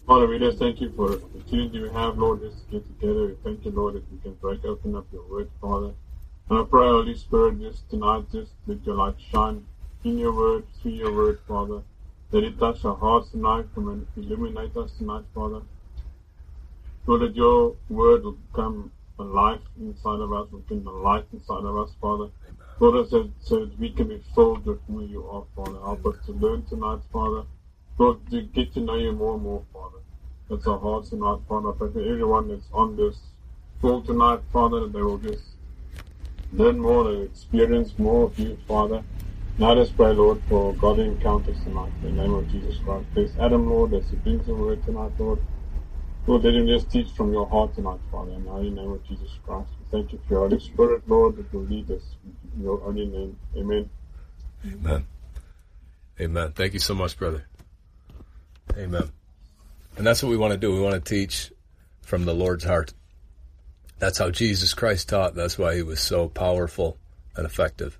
Father, we just thank you for the opportunity we have, Lord, just to get together. We thank you, Lord, that we can break open up your word, Father. And I pray, Holy Spirit, just tonight, just let your light shine in your word, through your word, Father. Let it touch our hearts tonight, come and illuminate us tonight, Father. Lord, that your word will become a life inside of us, will become a light inside of us, Father. Lord, so that we can be filled with who you are, Father. Help us to learn tonight, Father. Lord, to get to know you more and more, Father. That's our hearts tonight, Father. I pray for everyone that's on this call tonight, Father, that they will just learn more, they experience more of you, Father. And I just pray, Lord, for godly encounters tonight, in the name of Jesus Christ. Bless Adam, Lord, as he brings the word tonight, Lord. Lord, let him just teach from your heart tonight, Father, in the holy name of Jesus Christ. We thank you for your Holy Spirit, Lord, that will lead us in your holy name. Amen. Amen. Amen. Thank you so much, brother. Amen. And that's what we want to do. We want to teach from the Lord's heart. That's how Jesus Christ taught. That's why he was so powerful and effective.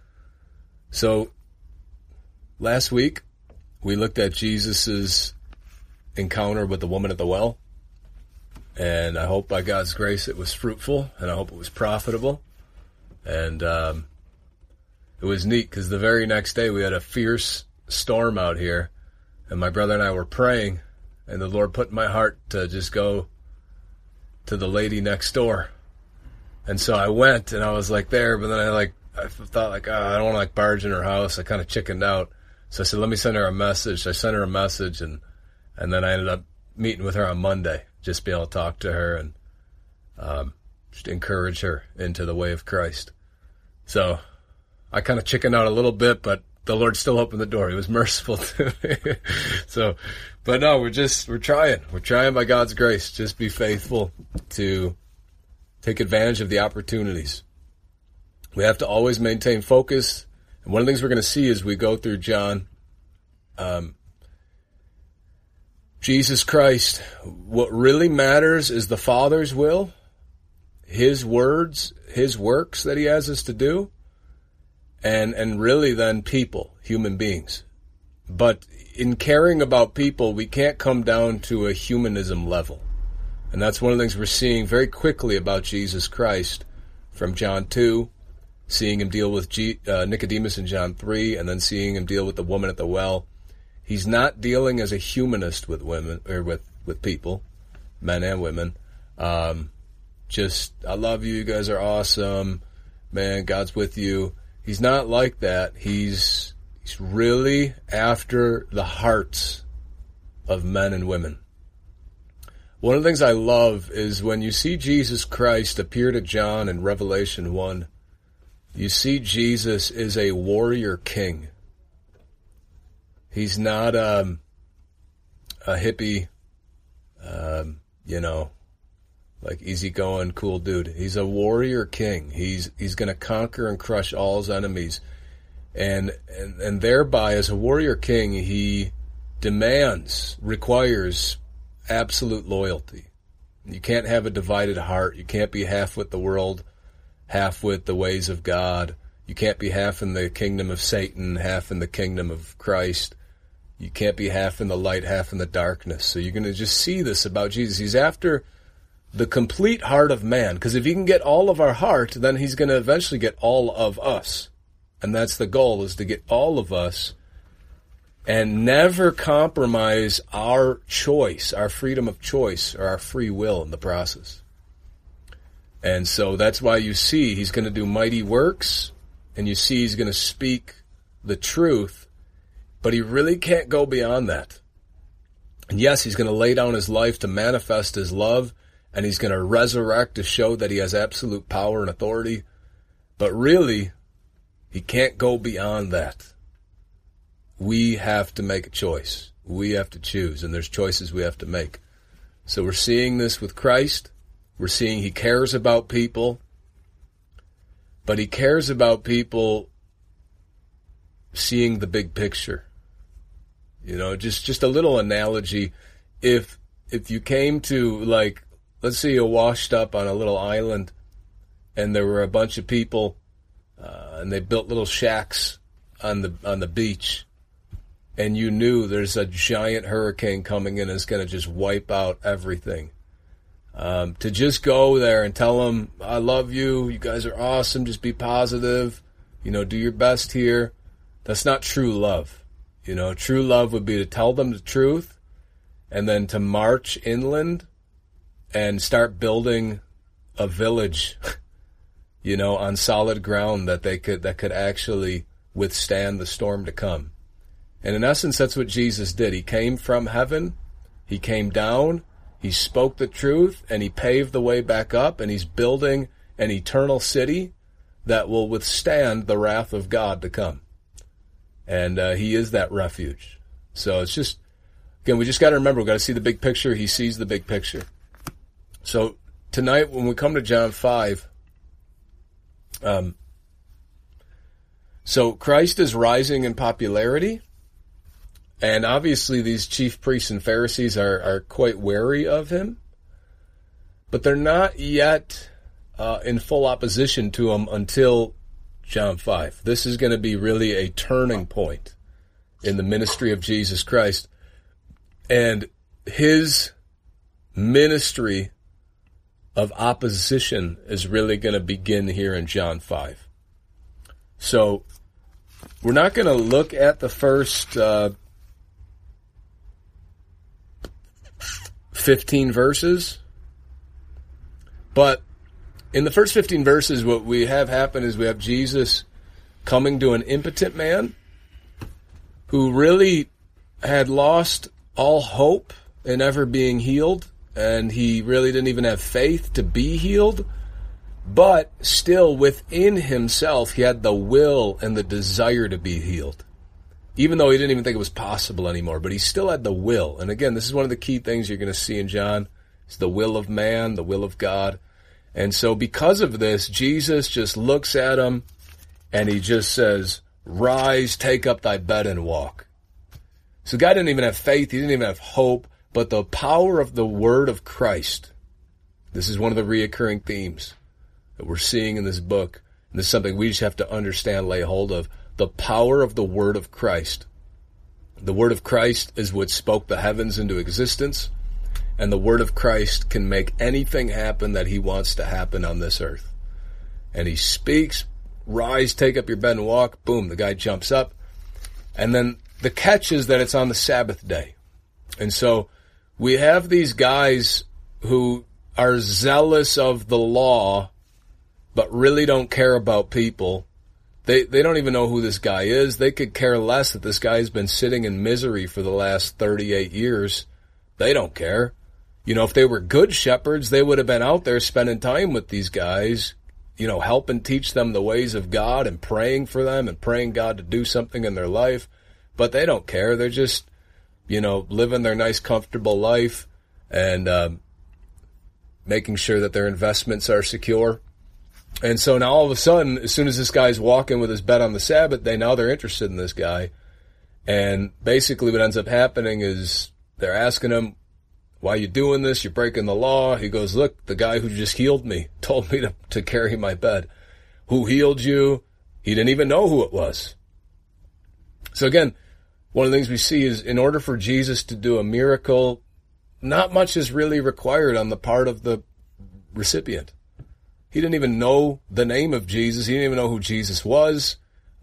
So, last week, we looked at Jesus's encounter with the woman at the well. And I hope by God's grace it was fruitful, and I hope it was profitable. And it was neat because the very next day we had a fierce storm out here, and my brother and I were praying, and the Lord put in my heart to just go to the lady next door. And so I went, and I was there, but then I thought I don't want to barge in her house. I kind of chickened out. So I said, let me send her a message. I sent her a message, and then I ended up meeting with her on Monday, just be able to talk to her and just encourage her into the way of Christ. So I kind of chickened out a little bit, but the Lord still opened the door. He was merciful to me. So, but no, we're trying. We're trying by God's grace. Just be faithful to take advantage of the opportunities. We have to always maintain focus. And one of the things we're going to see as we go through John, Jesus Christ, what really matters is the Father's will, his words, his works that he has us to do, and really then people, human beings. But in caring about people, we can't come down to a humanism level. And that's one of the things we're seeing very quickly about Jesus Christ from John 2, seeing him deal with Nicodemus in John 3, and then seeing him deal with the woman at the well. He's not dealing as a humanist with women, or with people, men and women. Just, I love you, you guys are awesome, man, God's with you. He's not like that. He's really after the hearts of men and women. One of the things I love is when you see Jesus Christ appear to John in Revelation 1, you see Jesus is a warrior king. He's not a hippie, easygoing, cool dude. He's a warrior king. He's going to conquer and crush all his enemies. And thereby, as a warrior king, he requires absolute loyalty. You can't have a divided heart. You can't be half with the world, half with the ways of God. You can't be half in the kingdom of Satan, half in the kingdom of Christ. You can't be half in the light, half in the darkness. So you're going to just see this about Jesus. He's after the complete heart of man, because if he can get all of our heart, then he's going to eventually get all of us. And that's the goal, is to get all of us and never compromise our choice, our freedom of choice, or our free will in the process. And so that's why you see he's going to do mighty works, and you see he's going to speak the truth, but he really can't go beyond that. And yes, he's going to lay down his life to manifest his love, and he's going to resurrect to show that he has absolute power and authority, but really, he can't go beyond that. We have to make a choice. We have to choose, and there's choices we have to make. So we're seeing this with Christ. We're seeing he cares about people, but he cares about people seeing the big picture. Just a little analogy. If you came to, let's say you washed up on a little island, and there were a bunch of people, and they built little shacks on the beach. and you knew there's a giant hurricane coming in and it's going to just wipe out everything. To just go there and tell them, I love you, you guys are awesome, just be positive, do your best here. That's not true love. True love would be to tell them the truth and then to march inland and start building a village, on solid ground that could actually withstand the storm to come. And in essence, that's what Jesus did. He came from heaven, he came down, he spoke the truth, and he paved the way back up, and he's building an eternal city that will withstand the wrath of God to come. And he is that refuge. So it's just, again, we just got to remember, we've got to see the big picture. He sees the big picture. So tonight, when we come to John 5, so Christ is rising in popularity, and obviously these chief priests and Pharisees are quite wary of him, but they're not yet in full opposition to him until John 5. This is going to be really a turning point in the ministry of Jesus Christ, and his ministry of opposition is really going to begin here in John 5. So we're not going to look at the first 15 verses, but in the first 15 verses, what we have happen is we have Jesus coming to an impotent man who really had lost all hope in ever being healed, and he really didn't even have faith to be healed, but still within himself he had the will and the desire to be healed, even though he didn't even think it was possible anymore, but he still had the will. And again, this is one of the key things you're going to see in John. It's the will of man, the will of God. And so because of this, Jesus just looks at him and he just says, rise, take up thy bed and walk. So God didn't even have faith. He didn't even have hope, but the power of the word of Christ. This is one of the reoccurring themes that we're seeing in this book. And this is something we just have to understand, lay hold of. The power of the word of Christ. The word of Christ is what spoke the heavens into existence. And the word of Christ can make anything happen that he wants to happen on this earth. And he speaks, rise, take up your bed and walk. Boom, the guy jumps up. And then the catch is that it's on the Sabbath day. And so we have these guys who are zealous of the law, but really don't care about people. They don't even know who this guy is. They could care less that this guy has been sitting in misery for the last 38 years. They don't care. If they were good shepherds, they would have been out there spending time with these guys, helping teach them the ways of God and praying for them and praying God to do something in their life. But they don't care. They're just, living their nice, comfortable life and making sure that their investments are secure. And so now all of a sudden, as soon as this guy's walking with his bed on the Sabbath day, now they're interested in this guy. And basically what ends up happening is they're asking him, why are you doing this? You're breaking the law. He goes, look, the guy who just healed me told me to carry my bed. Who healed you? He didn't even know who it was. So again, one of the things we see is in order for Jesus to do a miracle, not much is really required on the part of the recipient. He didn't even know the name of Jesus. He didn't even know who Jesus was.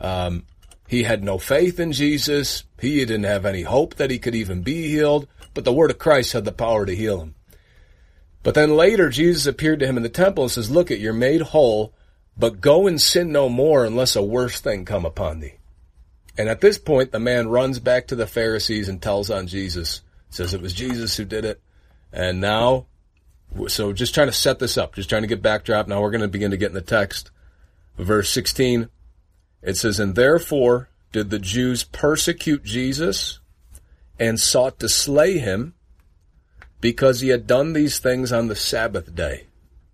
He had no faith in Jesus. He didn't have any hope that he could even be healed. But the word of Christ had the power to heal him. But then later, Jesus appeared to him in the temple and says, look, you're made whole, but go and sin no more unless a worse thing come upon thee. And at this point, the man runs back to the Pharisees and tells on Jesus. Says it was Jesus who did it. And now, so just trying to set this up, just trying to get backdrop. Now we're going to begin to get in the text. Verse 16, it says, and therefore did the Jews persecute Jesus and sought to slay him because he had done these things on the Sabbath day.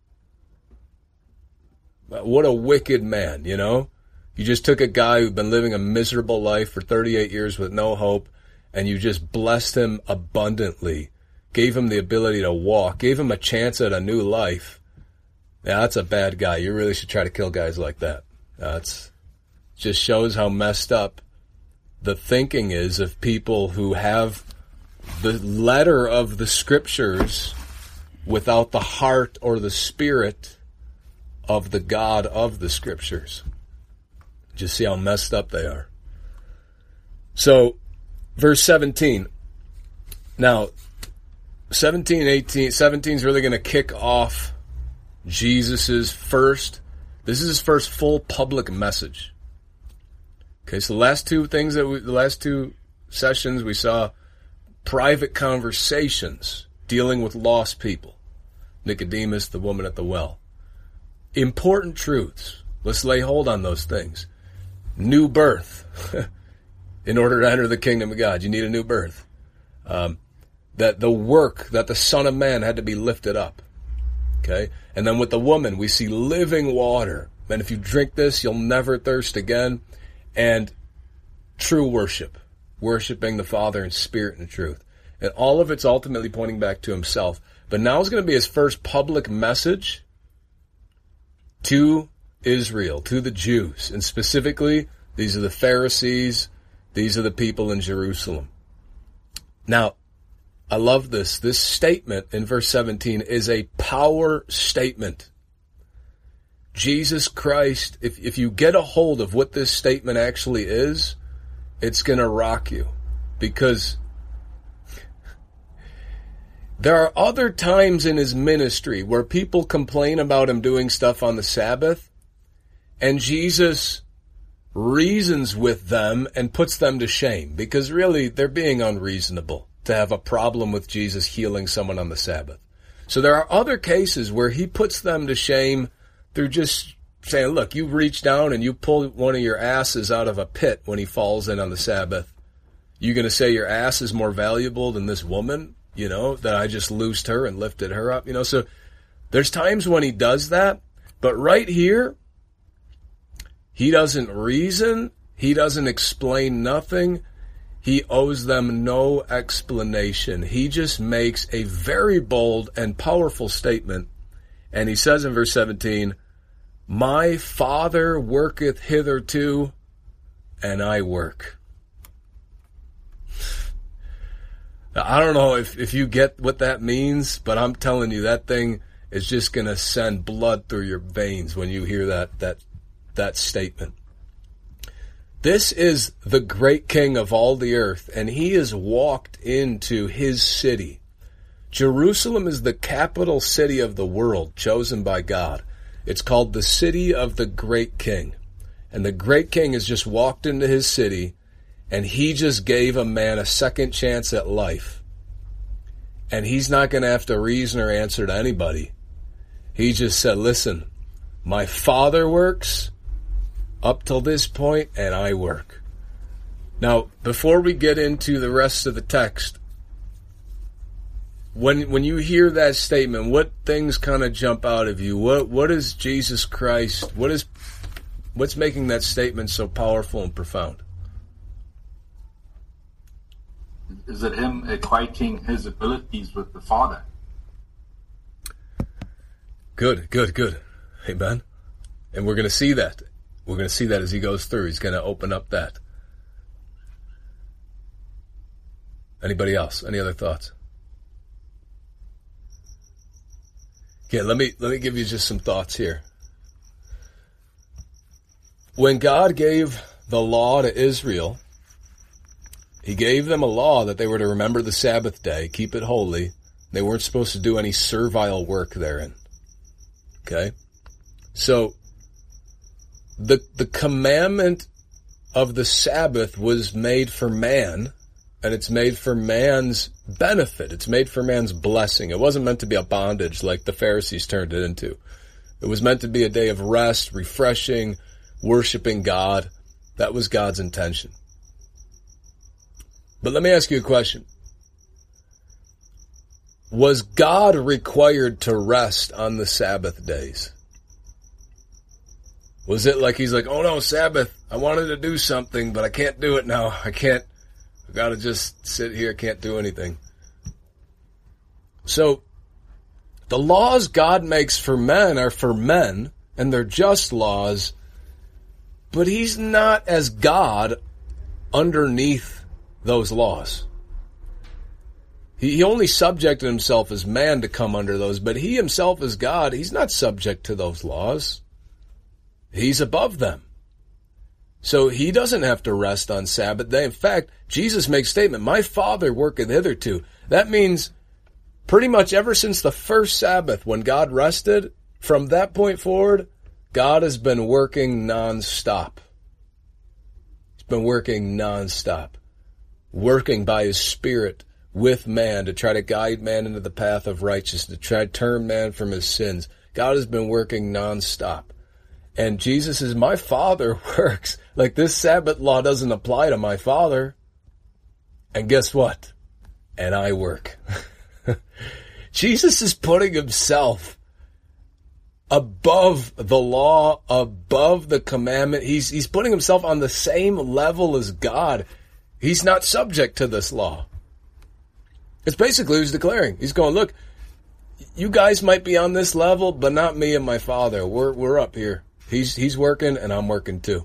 What a wicked man, You just took a guy who'd been living a miserable life for 38 years with no hope, and you just blessed him abundantly, gave him the ability to walk, gave him a chance at a new life. Yeah, that's a bad guy. You really should try to kill guys like that. It just shows how messed up the thinking is of people who have the letter of the Scriptures without the heart or the spirit of the God of the Scriptures. Just see how messed up they are. So, verse 17. Now, 17 is really going to kick off Jesus's first, this is his first full public message. Okay, so the last two sessions we saw private conversations dealing with lost people. Nicodemus, the woman at the well. Important truths. Let's lay hold on those things. New birth. In order to enter the kingdom of God, you need a new birth. That the work that the Son of Man had to be lifted up. Okay? And then with the woman, we see living water. And if you drink this, you'll never thirst again. And true worship. Worshiping the Father in spirit and truth. And all of it's ultimately pointing back to himself. But now is going to be his first public message to Israel, to the Jews. And specifically, these are the Pharisees. These are the people in Jerusalem. Now, I love this. This statement in verse 17 is a power statement. Jesus Christ, if you get a hold of what this statement actually is, it's going to rock you. Because there are other times in his ministry where people complain about him doing stuff on the Sabbath, and Jesus reasons with them and puts them to shame, because really they're being unreasonable to have a problem with Jesus healing someone on the Sabbath. So there are other cases where he puts them to shame through just saying, look, you reach down and you pull one of your asses out of a pit when he falls in on the Sabbath. You going to say your ass is more valuable than this woman, that I just loosed her and lifted her up, So there's times when he does that, but right here, he doesn't reason. He doesn't explain nothing. He owes them no explanation. He just makes a very bold and powerful statement. And he says in verse 17, my Father worketh hitherto, and I work. Now, I don't know if you get what that means, but I'm telling you, that thing is just going to send blood through your veins when you hear that statement. This is the great King of all the earth, and he has walked into his city. Jerusalem is the capital city of the world, chosen by God. It's called the city of the great King. And the great King has just walked into his city, and he just gave a man a second chance at life. And he's not going to have to reason or answer to anybody. He just said, listen, my Father works up till this point, and I work. Now, before we get into the rest of the text, when you hear that statement, what things kind of jump out of you? What is Jesus Christ? What's making that statement so powerful and profound? Is it him equating his abilities with the Father? Good. Amen. And we're going to see that. We're going to see that as he goes through. He's going to open up that. Anybody else? Any other thoughts? Okay, let me give you just some thoughts here. When God gave the law to Israel, he gave them a law that they were to remember the Sabbath day, keep it holy. They weren't supposed to do any servile work therein. Okay? So, the commandment of the Sabbath was made for man, and it's made for man's benefit. It's made for man's blessing. It wasn't meant to be a bondage like the Pharisees turned it into. It was meant to be a day of rest, refreshing, worshiping God. That was God's intention. But let me ask you a question. Was God required to rest on the Sabbath days? Was it like he's like, oh no, Sabbath, I wanted to do something, but I can't do it now. I gotta just sit here, can't do anything. So, the laws God makes for men are for men, and they're just laws, but he's not, as God, underneath those laws. He only subjected himself as man to come under those, but he himself as God, he's not subject to those laws. He's above them. So he doesn't have to rest on Sabbath day. In fact, Jesus makes statement, my Father worketh hitherto. That means pretty much ever since the first Sabbath when God rested, from that point forward, God has been working nonstop. He's been working nonstop. Working by His Spirit with man to try to guide man into the path of righteousness, to try to turn man from his sins. God has been working nonstop. And Jesus says, my Father works. Like this Sabbath law doesn't apply to my Father. And guess what? And I work. Jesus is putting himself above the law, above the commandment. He's putting himself on the same level as God. He's not subject to this law. It's basically what he's declaring. He's going, look, you guys might be on this level, but not me and my Father. We're up here. He's working and I'm working too.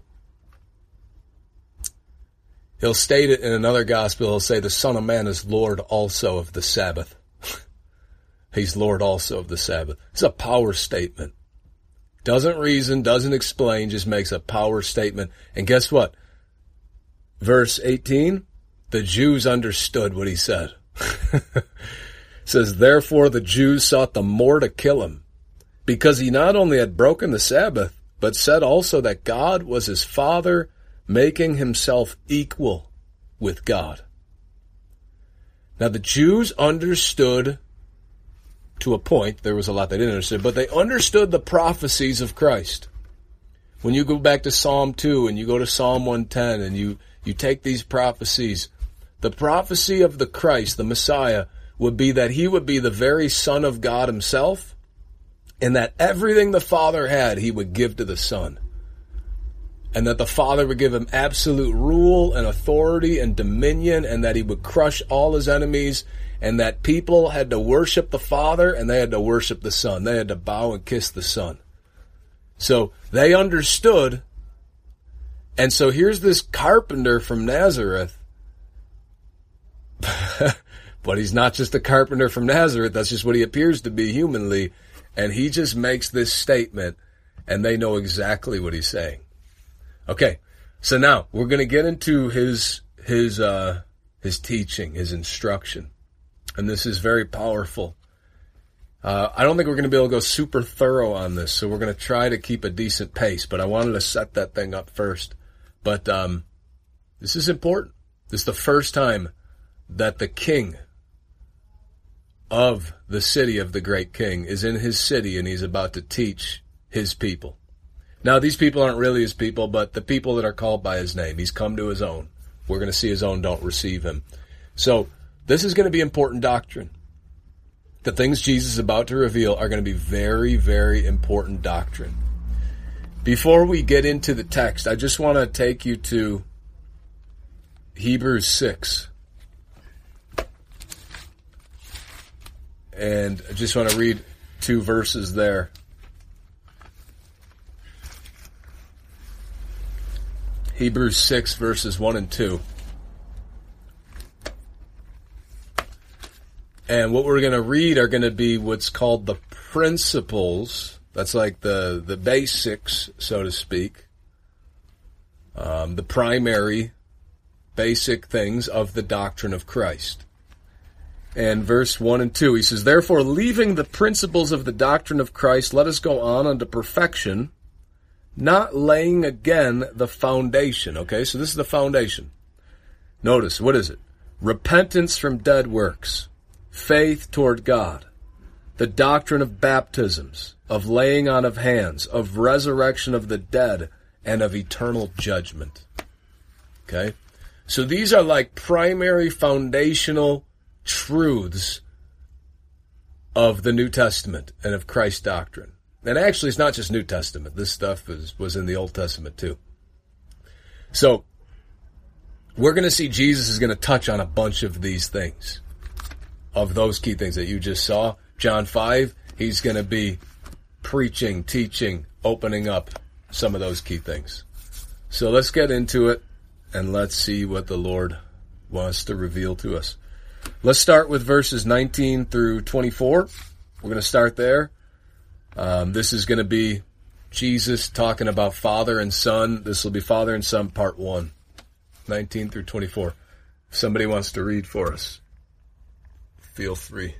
He'll state it in another gospel. He'll say the Son of Man is Lord also of the Sabbath. He's Lord also of the Sabbath. It's a power statement. Doesn't reason, doesn't explain, just makes a power statement. And guess what? Verse 18, the Jews understood what he said. It says, therefore the Jews sought the more to kill him, because he not only had broken the Sabbath, but said also that God was his Father, making himself equal with God. Now the Jews understood to a point. There was a lot they didn't understand, but they understood the prophecies of Christ. When you go back to Psalm 2 and you go to Psalm 110 and you take these prophecies, the prophecy of the Christ, the Messiah, would be that he would be the very Son of God himself, and that everything the Father had, he would give to the Son. And that the Father would give him absolute rule and authority and dominion, and that he would crush all his enemies, and that people had to worship the Father and they had to worship the Son. They had to bow and kiss the Son. So they understood. And so here's this carpenter from Nazareth. But he's not just a carpenter from Nazareth. That's just what he appears to be humanly. And he just makes this statement, and they know exactly what he's saying. Okay, so now we're going to get into his teaching, his instruction. And this is very powerful. I don't think we're going to be able to go super thorough on this, so we're going to try to keep a decent pace. But I wanted to set that thing up first. But this is important. This is the first time that the king of the city of the great king is in his city, and he's about to teach his people. Now, these people aren't really his people, but the people that are called by his name. He's come to his own. We're going to see his own don't receive him. So this is going to be important doctrine. The things Jesus is about to reveal are going to be very, very important doctrine. Before we get into the text, I just want to take you to Hebrews 6. And I just want to read 2 verses there. Hebrews 6, verses 1 and 2. And what we're going to read are going to be what's called the principles. That's like the basics, so to speak. The primary basic things of the doctrine of Christ. And verse 1 and 2, he says, therefore, leaving the principles of the doctrine of Christ, let us go on unto perfection, not laying again the foundation. Okay, so this is the foundation. Notice, what is it? Repentance from dead works, faith toward God, the doctrine of baptisms, of laying on of hands, of resurrection of the dead, and of eternal judgment. Okay, so these are like primary foundational truths of the New Testament and of Christ's doctrine. And actually, it's not just New Testament. This stuff was in the Old Testament too. So, we're going to see Jesus is going to touch on a bunch of these things, of those key things that you just saw. John 5, he's going to be preaching, teaching, opening up some of those key things. So let's get into it, and let's see what the Lord wants to reveal to us. Let's start with verses 19 through 24. We're going to start there. This is going to be Jesus talking about Father and Son. This will be Father and Son, part 1, 19 through 24. If somebody wants to read for us, feel free.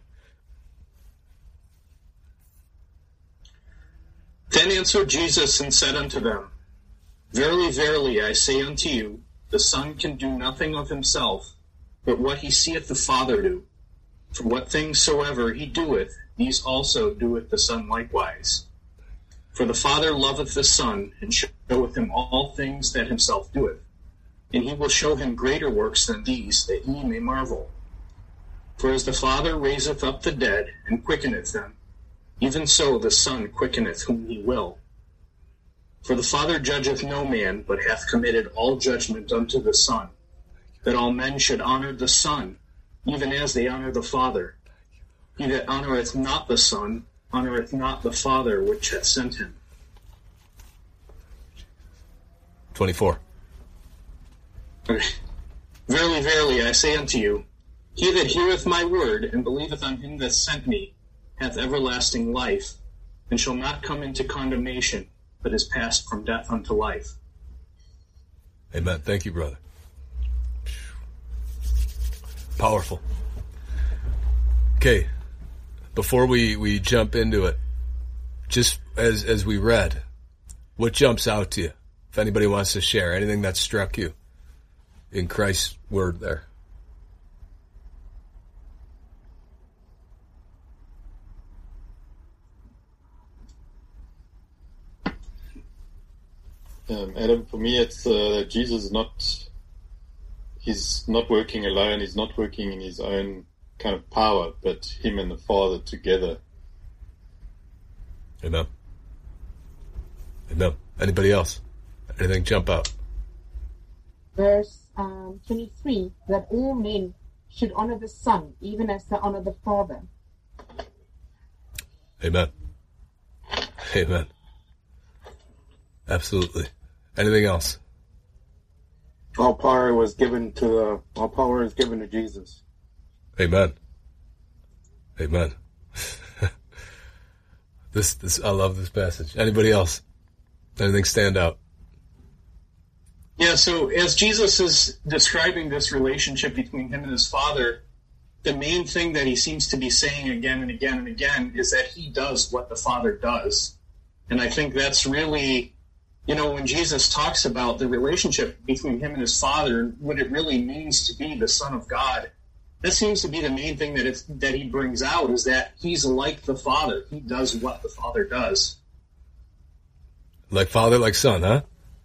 Then answered Jesus and said unto them, Verily, verily, I say unto you, the Son can do nothing of himself, but what he seeth the Father do. For what things soever he doeth, these also doeth the Son likewise. For the Father loveth the Son, and showeth him all things that himself doeth. And he will show him greater works than these, that ye may marvel. For as the Father raiseth up the dead, and quickeneth them, even so the Son quickeneth whom he will. For the Father judgeth no man, but hath committed all judgment unto the Son, that all men should honor the Son, even as they honor the Father. He that honoureth not the Son, honoureth not the Father which hath sent him. 24. Okay. Verily, verily, I say unto you, he that heareth my word, and believeth on him that sent me, hath everlasting life, and shall not come into condemnation, but is passed from death unto life. Amen. Thank you, brother. Powerful. Okay, before we jump into it, just as we read, what jumps out to you? If anybody wants to share, anything that struck you in Christ's word there. Adam, for me, it's Jesus he's not working alone. He's not working in his own kind of power, but him and the Father together. Amen. Amen. Anybody else? Anything jump out? Verse 23, that all men should honor the Son, even as they honor the Father. Amen. Amen. Absolutely. Anything else? All power is given to Jesus. Amen. Amen. This I love this passage. Anybody else? Anything stand out? Yeah, so as Jesus is describing this relationship between him and his Father, the main thing that he seems to be saying again and again and again is that he does what the Father does. And I think that's really, when Jesus talks about the relationship between him and his Father, what it really means to be the Son of God, that seems to be the main thing that he brings out, is that he's like the Father. He does what the Father does. Like Father, like Son, huh?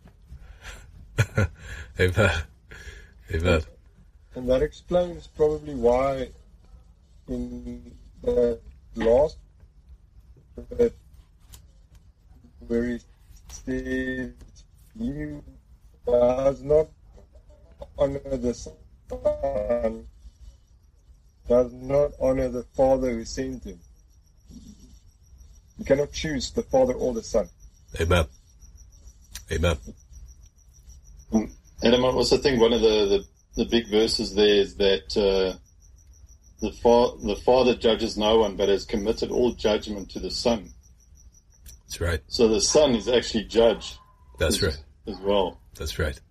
Amen. Amen. And that explains probably why in the last bit where he says, you does not honor the Son, does not honor the Father who sent him. You cannot choose the Father or the Son. Amen. Amen. Adam, I also think one of the big verses there is that the Father judges no one, but has committed all judgment to the Son. That's right. So the Son is actually judge. That's right. As well. That's right.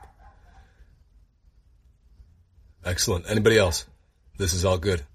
Excellent. Anybody else? This is all good.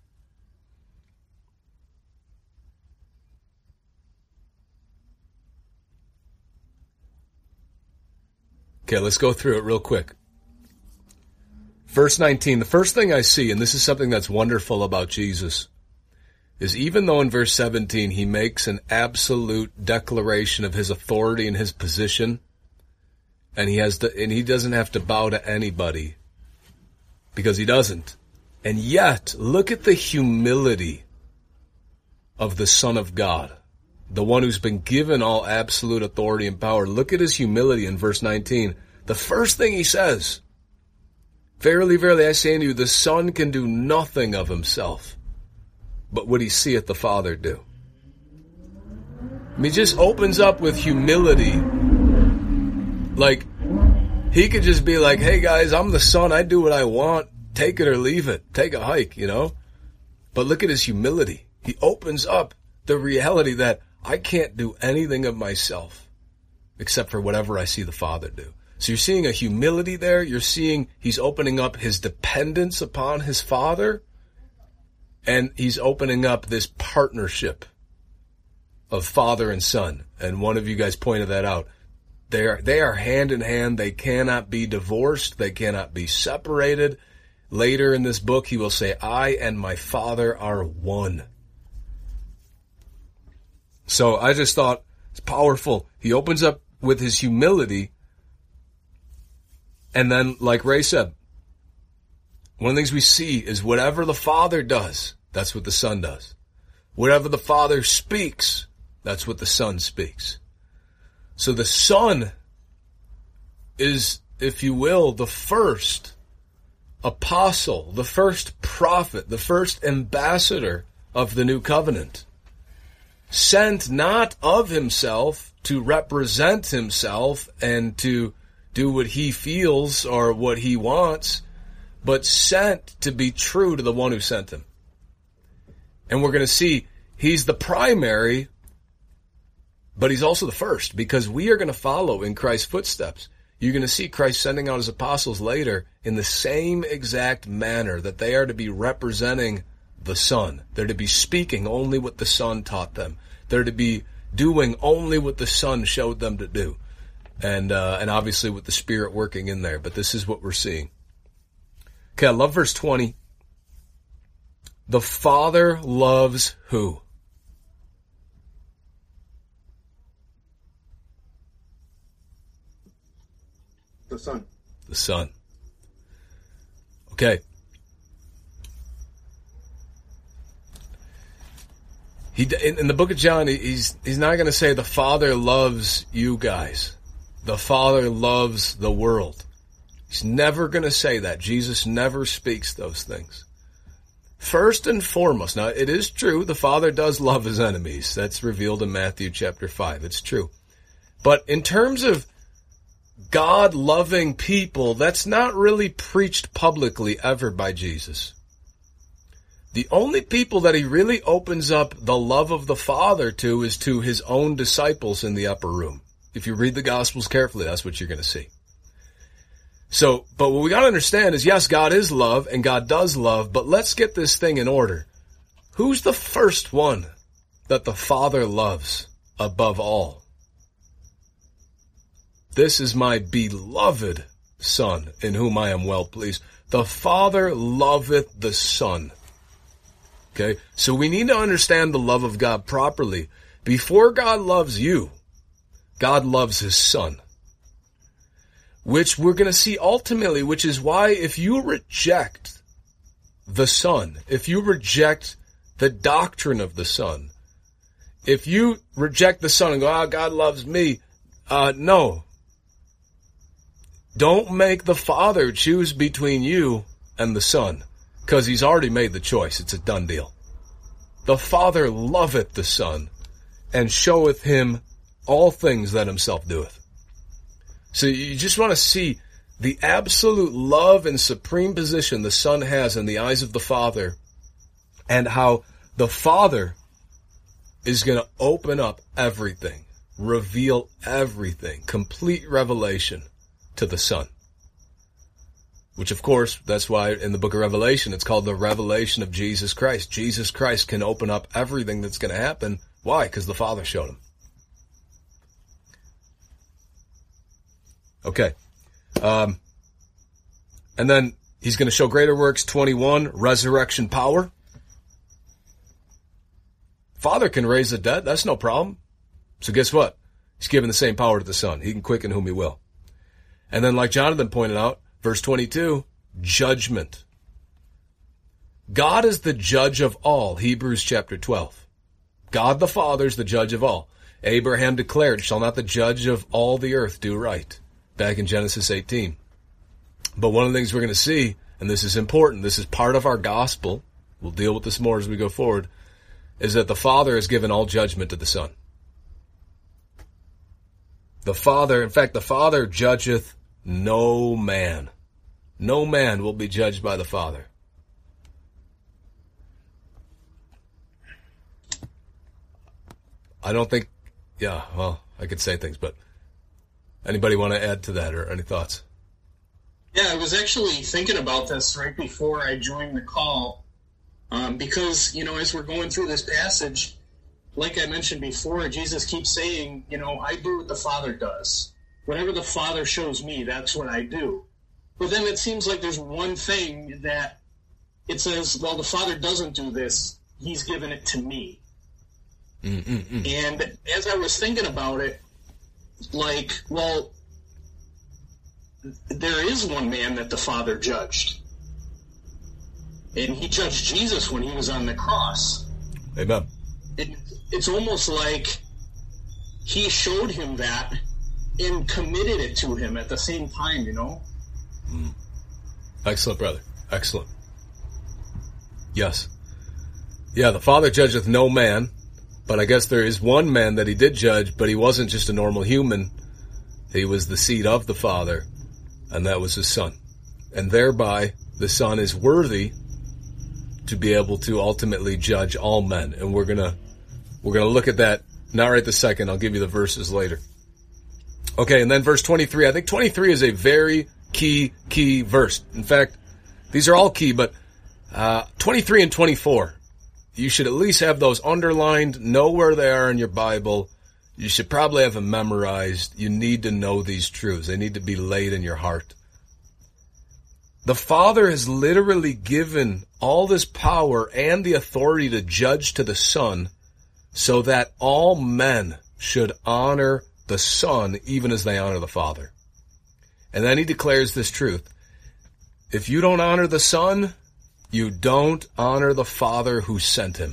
Okay, let's go through it real quick. Verse 19, the first thing I see, and this is something that's wonderful about Jesus, is even though in verse 17 he makes an absolute declaration of his authority and his position, and he doesn't have to bow to anybody, because he doesn't. And yet, look at the humility of the Son of God, the one who's been given all absolute authority and power. Look at his humility in verse 19. The first thing he says, verily, verily, I say unto you, the Son can do nothing of himself, but what he seeth the Father do. I mean, he just opens up with humility. Like, He could just be like, hey guys, I'm the son. I do what I want. Take it or leave it. Take a hike, you know? But look at his humility. He opens up the reality that I can't do anything of myself except for whatever I see the Father do. So you're seeing a humility there. You're seeing he's opening up his dependence upon his Father. And he's opening up this partnership of Father and Son. And one of you guys pointed that out. They are hand in hand. They cannot be divorced. They cannot be separated. Later in this book, he will say, I and my Father are one. So I just thought it's powerful. He opens up with his humility. And then, like Ray said, one of the things we see is whatever the Father does, that's what the Son does. Whatever the Father speaks, that's what the Son speaks. So the Son is, if you will, the first apostle, the first prophet, the first ambassador of the new covenant. Sent not of himself to represent himself and to do what he feels or what he wants, but sent to be true to the one who sent him. And we're going to see he's the primary, but he's also the first, because we are going to follow in Christ's footsteps. You're going to see Christ sending out his apostles later in the same exact manner that they are to be representing the Son. They're to be speaking only what the Son taught them. They're to be doing only what the Son showed them to do. And obviously with the Spirit working in there. But this is what we're seeing. Okay, I love verse 20. The Father loves who? The Son. The Son. Okay. In the book of John, he's not going to say the Father loves you guys. The Father loves the world. He's never going to say that. Jesus never speaks those things. First and foremost, now it is true, the Father does love his enemies. That's revealed in Matthew chapter 5. It's true. But in terms of God loving people, that's not really preached publicly ever by Jesus. The only people that he really opens up the love of the Father to is to his own disciples in the upper room. If you read the Gospels carefully, that's what you're going to see. So, but what we got to understand is, yes, God is love and God does love, but let's get this thing in order. Who's the first one that the Father loves above all? This is my beloved Son, in whom I am well pleased. The Father loveth the Son. Okay? So we need to understand the love of God properly. Before God loves you, God loves his Son. Which we're going to see ultimately, which is why if you reject the Son, if you reject the doctrine of the Son, if you reject the Son and go, God loves me, no. Don't make the Father choose between you and the Son, because he's already made the choice. It's a done deal. The Father loveth the Son, and showeth him all things that himself doeth. So you just want to see the absolute love and supreme position the Son has in the eyes of the Father, and how the Father is going to open up everything, reveal everything, complete revelation to the Son. Which, of course, that's why in the book of Revelation, it's called the revelation of Jesus Christ. Jesus Christ can open up everything that's going to happen. Why? Because the Father showed him. Okay. And then he's going to show greater works, 21, resurrection power. Father can raise the dead. That's no problem. So guess what? He's given the same power to the Son. He can quicken whom he will. And then, like Jonathan pointed out, verse 22, judgment. God is the judge of all, Hebrews chapter 12. God the Father is the judge of all. Abraham declared, shall not the judge of all the earth do right? Back in Genesis 18. But one of the things we're going to see, and this is important, this is part of our gospel, we'll deal with this more as we go forward, is that the Father has given all judgment to the Son. The Father, in fact, the Father judgeth no man will be judged by the Father. I don't think, I could say things, but anybody want to add to that or any thoughts? Yeah, I was actually thinking about this right before I joined the call, because, as we're going through this passage, like I mentioned before, Jesus keeps saying, I do what the Father does. Whatever the Father shows me, that's what I do. But then it seems like there's one thing that it says, well, the Father doesn't do this. He's given it to me. And as I was thinking about it, there is one man that the Father judged. And he judged Jesus when he was on the cross. Amen. It's almost like he showed him that and committed it to him at the same time, Excellent, brother. Excellent. Yes. Yeah, the Father judgeth no man, but I guess there is one man that he did judge, but he wasn't just a normal human. He was the seed of the Father, and that was his Son. And thereby, the Son is worthy to be able to ultimately judge all men. And we're gonna look at that, not right this second. I'll give you the verses later. Okay, and then verse 23. I think 23 is a very key verse. In fact, these are all key, but 23 and 24, you should at least have those underlined, know where they are in your Bible. You should probably have them memorized. You need to know these truths. They need to be laid in your heart. The Father has literally given all this power and the authority to judge to the Son so that all men should honor the Son even as they honor the Father. And then he declares this truth. If you don't honor the Son, you don't honor the Father who sent him.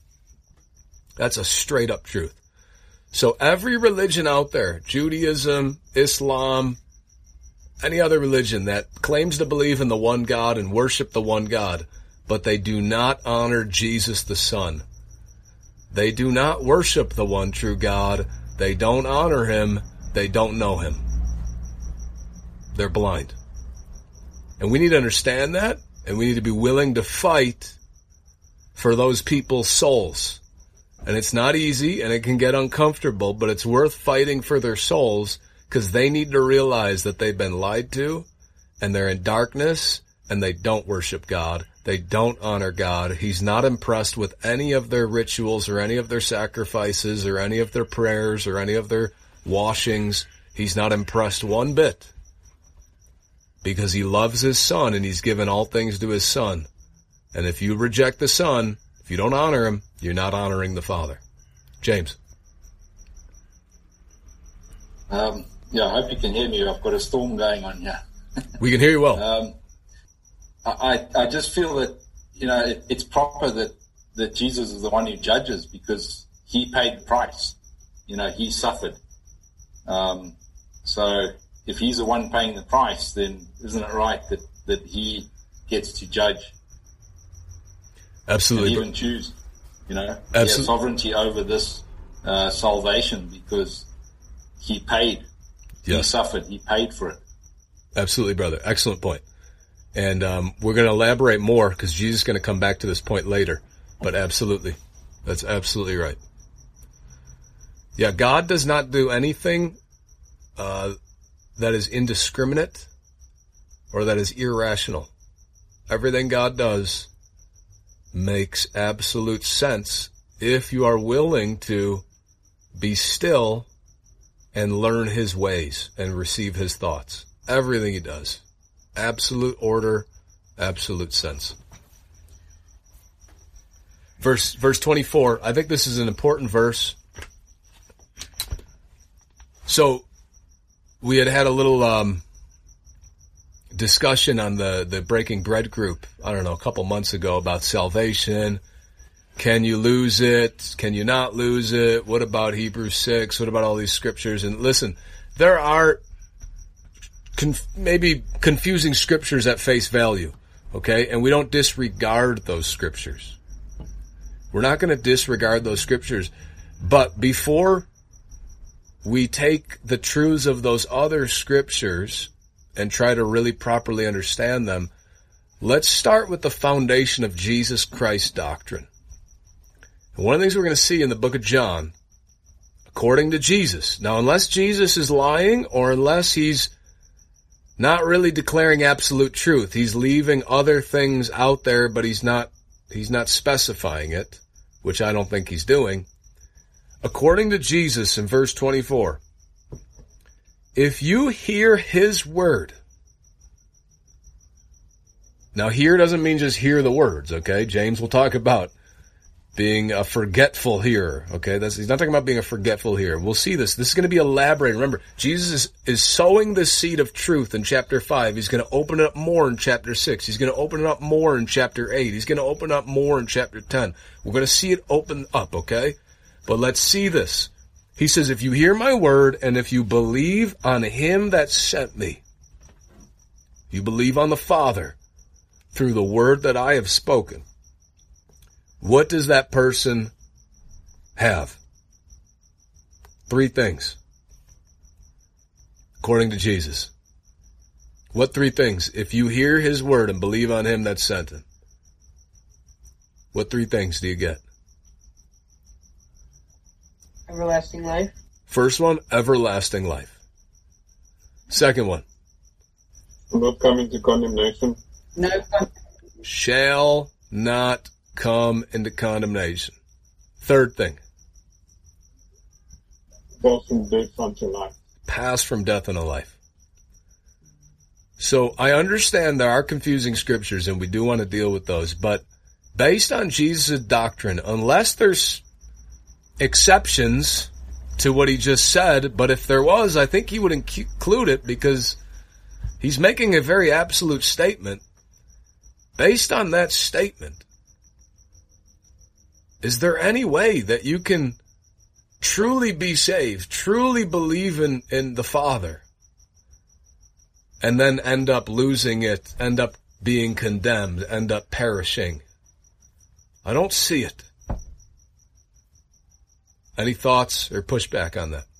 That's a straight up truth. So every religion out there, Judaism, Islam, any other religion that claims to believe in the one God and worship the one God, but they do not honor Jesus the Son. They do not worship the one true God. They don't honor him. They don't know him. They're blind. And we need to understand that, and we need to be willing to fight for those people's souls. And it's not easy, and it can get uncomfortable, but it's worth fighting for their souls because they need to realize that they've been lied to, and they're in darkness, and they don't worship God. They don't honor God. He's not impressed with any of their rituals or any of their sacrifices or any of their prayers or any of their washings. He's not impressed one bit because he loves his Son and he's given all things to his Son. And if you reject the Son, if you don't honor him, you're not honoring the Father. James. I hope you can hear me. I've got a storm going on here. We can hear you well. I just feel that, it's proper that Jesus is the one who judges because he paid the price. He suffered. So if he's the one paying the price, then isn't it right that he gets to judge? Absolutely. And even choose, He Absolutely. has sovereignty over this salvation because he paid. Yes. He suffered. He paid for it. Absolutely, brother. Excellent point. And we're going to elaborate more because Jesus is going to come back to this point later. But absolutely. That's absolutely right. Yeah, God does not do anything that is indiscriminate or that is irrational. Everything God does makes absolute sense if you are willing to be still and learn his ways and receive his thoughts. Everything he does. Absolute order, absolute sense. Verse 24, I think this is an important verse. So, we had a little discussion on the Breaking Bread group, I don't know, a couple months ago about salvation. Can you lose it? Can you not lose it? What about Hebrews 6? What about all these scriptures? And listen, there are maybe confusing scriptures at face value, okay? And we don't disregard those scriptures. We're not going to disregard those scriptures. But before we take the truths of those other scriptures and try to really properly understand them, let's start with the foundation of Jesus Christ's doctrine. And one of the things we're going to see in the book of John, according to Jesus. Now, unless Jesus is lying or unless he's not really declaring absolute truth, he's leaving other things out there, but he's not specifying it, which I don't think he's doing. According to Jesus in verse 24, if you hear his word. Now, hear doesn't mean just hear the words, okay? James will talk about being a forgetful hearer, okay? He's not talking about being a forgetful hearer. We'll see this. This is going to be elaborated. Remember, Jesus is sowing the seed of truth in chapter 5. He's going to open it up more in chapter 6. He's going to open it up more in chapter 8. He's going to open up more in chapter 10. We're going to see it open up, okay? But let's see this. He says, if you hear my word and if you believe on him that sent me, you believe on the Father through the word that I have spoken, what does that person have? 3 things. According to Jesus. What 3 things? If you hear his word and believe on him that sent him, what 3 things do you get? Everlasting life. First one, everlasting life. Second one. Not come into condemnation. No. Shall not come into condemnation. Third thing. Pass from death unto life. Pass from death unto life. So I understand there are confusing scriptures and we do want to deal with those, but based on Jesus' doctrine, unless there's exceptions to what he just said, but if there was, I think he would include it because he's making a very absolute statement. Based on that statement, is there any way that you can truly be saved, truly believe in the Father, and then end up losing it, end up being condemned, end up perishing? I don't see it. Any thoughts or pushback on that?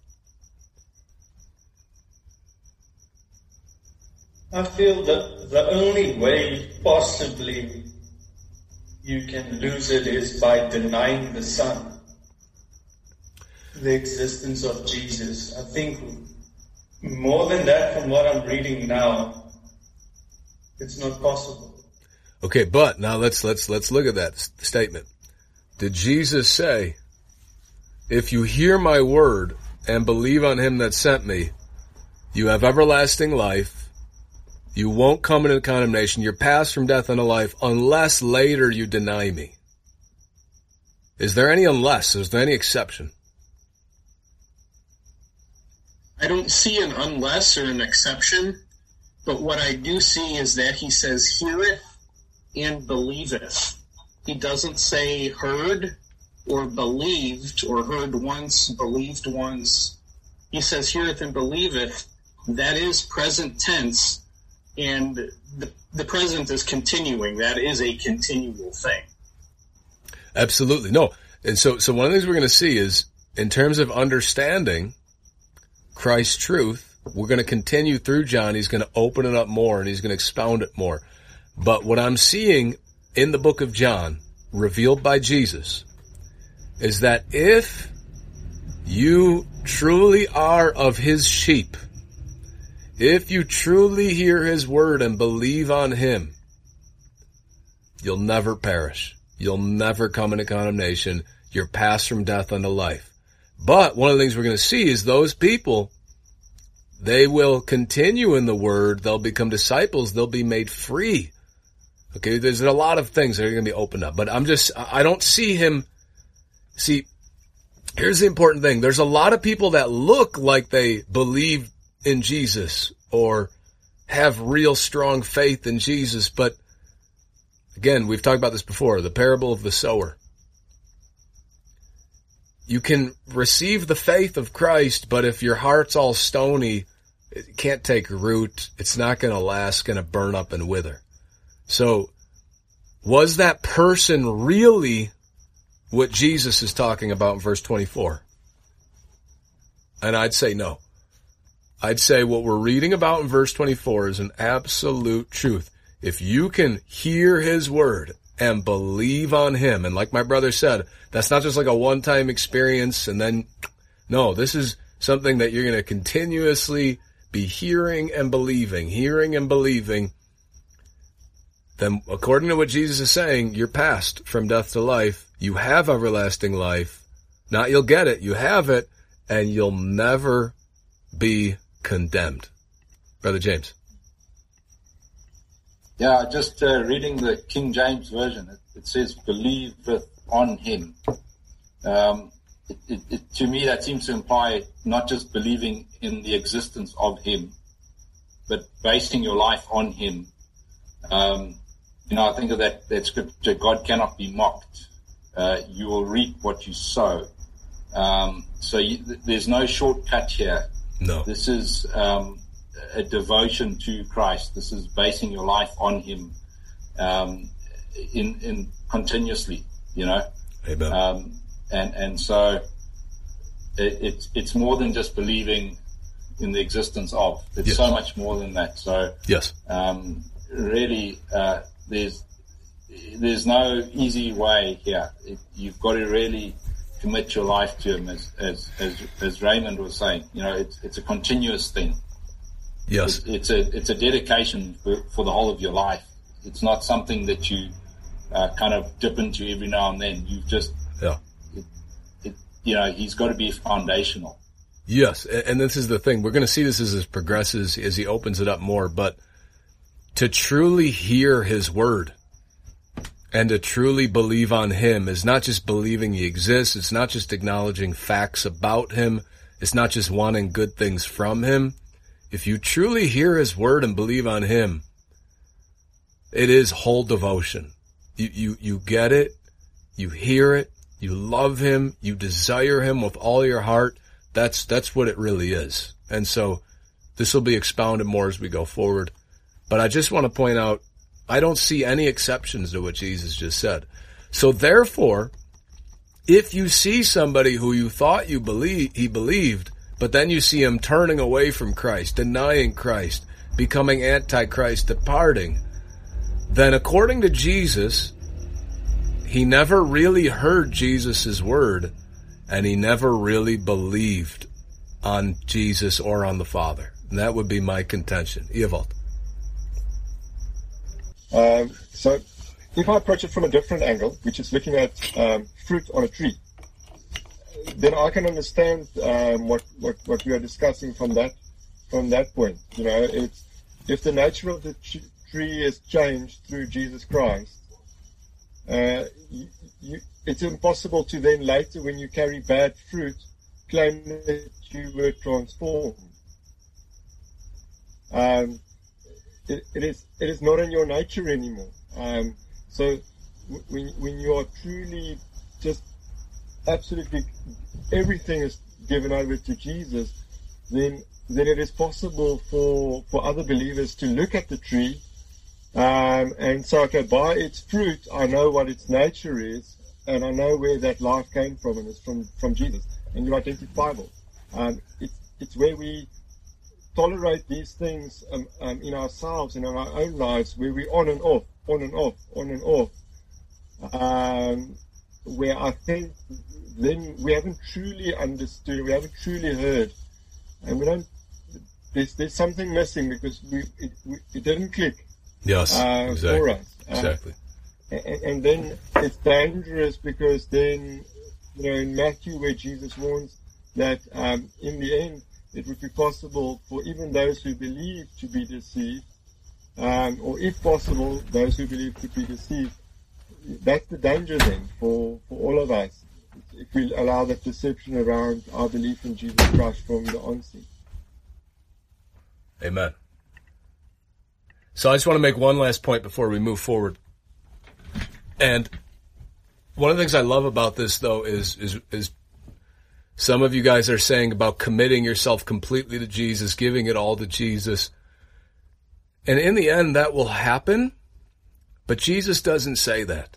I feel that the only way possibly you can lose it is by denying the Son, the existence of Jesus. I think more than that, from what I'm reading now, it's not possible. Okay, but now let's look at that statement. Did Jesus say, if you hear my word and believe on him that sent me, you have everlasting life, you won't come into condemnation, you're passed from death unto life, unless later you deny me? Is there any unless? Is there any exception? I don't see an unless or an exception, but what I do see is that he says heareth and believeth. He doesn't say heard or believed, or heard once, believed once. He says heareth and believeth. That is present tense, and the present is continuing. That is a continual thing. Absolutely. No. And so one of the things we're going to see is, in terms of understanding Christ's truth, we're going to continue through John. He's going to open it up more and he's going to expound it more. But what I'm seeing in the book of John, revealed by Jesus, is that if you truly are of his sheep, if you truly hear his word and believe on him, you'll never perish. You'll never come into condemnation. You're passed from death unto life. But one of the things we're going to see is those people, they will continue in the word. They'll become disciples. They'll be made free. Okay, there's a lot of things that are going to be opened up. But I don't see him. See, here's the important thing. There's a lot of people that look like they believe in Jesus or have real strong faith in Jesus. But again, we've talked about this before, the parable of the sower. You can receive the faith of Christ, but if your heart's all stony, it can't take root. It's not going to last, it's going to burn up and wither. So, was that person really what Jesus is talking about in verse 24? And I'd say no. I'd say what we're reading about in verse 24 is an absolute truth. If you can hear his word and believe on him, and like my brother said, that's not just like a one-time experience and then, no, this is something that you're going to continuously be hearing and believing, then according to what Jesus is saying, you're passed from death to life. You have everlasting life. Not you'll get it, you have it, and you'll never be condemned. Brother James. Yeah, just reading the King James Version, it says, believeth on him. To me, that seems to imply not just believing in the existence of him, but basing your life on him. I think of that scripture, God cannot be mocked. You will reap what you sow. There's no shortcut here. No. This is a devotion to Christ. This is basing your life on him in continuously, Amen. And so it's more than just believing in the existence of. It's Yes. so much more than that. So Yes. Really, there's no easy way here. You've got to really commit your life to him, as Raymond was saying. It's a continuous thing. Yes. It's a dedication for the whole of your life. It's not something that you kind of dip into every now and then. You've just, he's got to be foundational. Yes, and this is the thing. We're going to see this as it progresses, as he opens it up more, but to truly hear his word and to truly believe on him is not just believing he exists. It's not just acknowledging facts about him. It's not just wanting good things from him. If you truly hear his word and believe on him, it is whole devotion. You get it. You hear it. You love him. You desire him with all your heart. That's what it really is. And so this will be expounded more as we go forward. But I just want to point out, I don't see any exceptions to what Jesus just said. So therefore, if you see somebody who you thought he believed, but then you see him turning away from Christ, denying Christ, becoming antichrist, departing, then according to Jesus, he never really heard Jesus' word, and he never really believed on Jesus or on the Father. And that would be my contention. Evald. So if I approach it from a different angle, which is looking at fruit on a tree, then I can understand what we are discussing from that point. It's if the nature of the tree is changed through Jesus Christ, it's impossible to then later, when you carry bad fruit, claim that you were transformed. It is not in your nature anymore. So when you are truly just absolutely everything is given over to Jesus, then it is possible for other believers to look at the tree and say, okay, by its fruit I know what its nature is, and I know where that life came from, and it's from Jesus. And you identifiable. It's where we tolerate these things in ourselves and in our own lives, where we on and off, where I think then we haven't truly understood, we haven't truly heard, and we don't. There's something missing because it didn't click. Yes, exactly. For us. Exactly. And then it's dangerous because then, in Matthew, where Jesus warns that in the end it would be possible for even those who believe to be deceived, or if possible, those who believe to be deceived. That's the danger then for all of us, if we allow that deception around our belief in Jesus Christ from the onset. Amen. So I just want to make one last point before we move forward. And one of the things I love about this, though, is some of you guys are saying about committing yourself completely to Jesus, giving it all to Jesus. And in the end, that will happen, but Jesus doesn't say that.